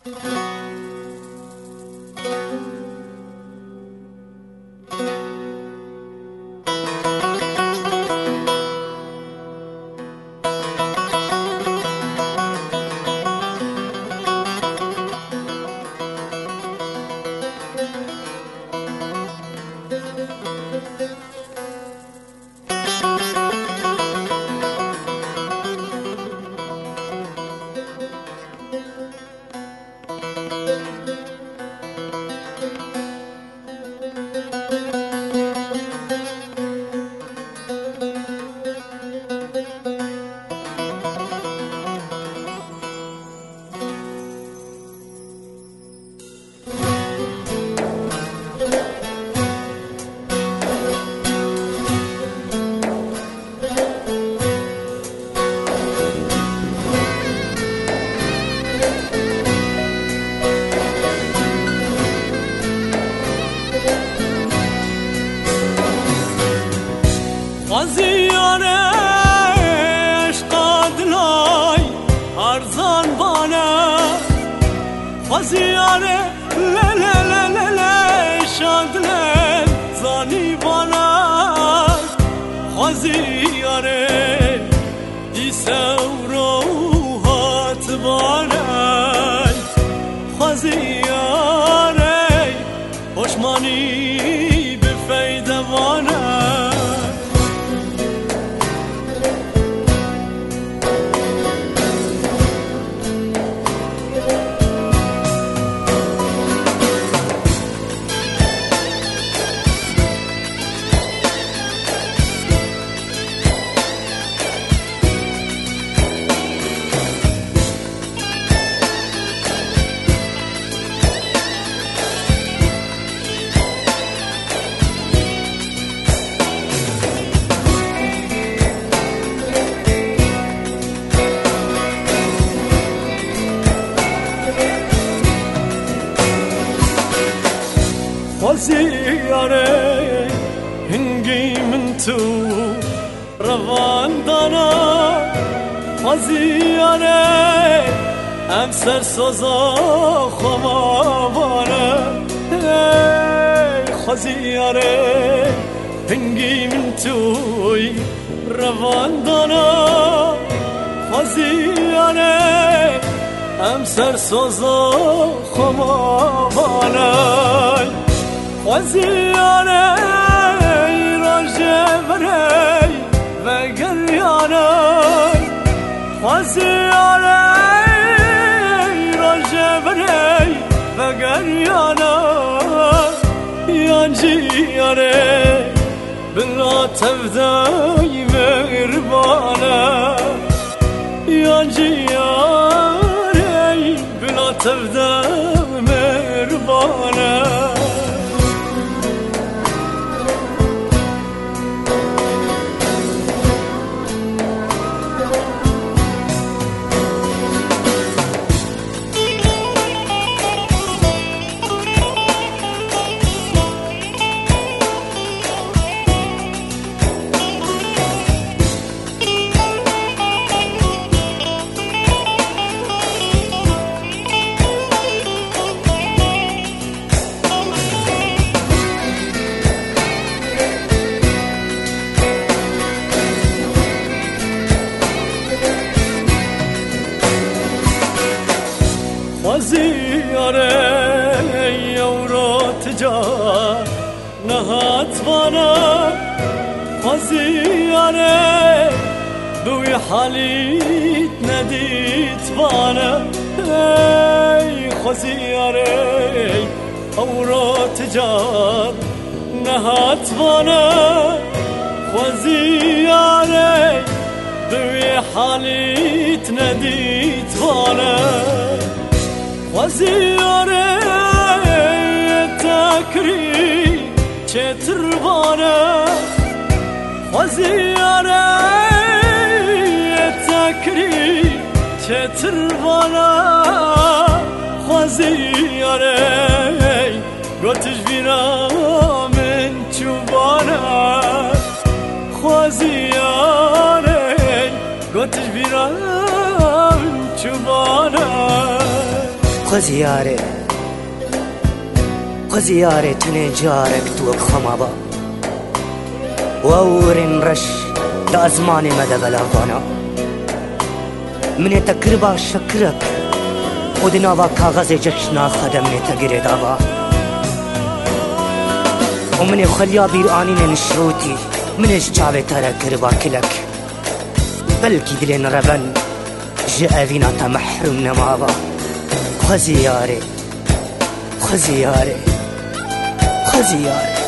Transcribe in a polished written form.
خازیانه عشق دلای ارزان بانه خازیانه ل شادله زانی بانه خازیانه دیسه روحات بانه خازیانه خوشمانی به فیده بانه خازیانه هنگی من تو روان دانا خازیانه امسر سوزا خمابانه خازیانه هنگی من تو روان دانا خازیانه امسر سوزا خمابانه خازیانه راجه بری و گریانه خازیانه راجه بری و گریانه یانجیانه بلا تفدای مهربانه یانجیانه بلا تفدای مهربانه خازیانه یورات جا نهات بانا خازیانه دوی حالیت ندیت بانا خازیانه یورات جا نهات بانا خازیانه دوی حالیت ندیت بانا خازیانه تکری چتر بانه خازیانه تکری چتر بانه خازیانه گوتش بیرا من چوبانه خازیانه گوتش بیرا من چوبانه خزياري خزياري تني جارك توك خمابا وورن رش دا أزماني مدى بلافانا من تقربا شكرك ودناوا كاغذ جشنا خدمني تقري داوا ومن خليا بيراني نشروتي من جاوي ترى قربا كلك بلكي دلين ربن جاء تمحرم نماوا خزياري خزياري خزياري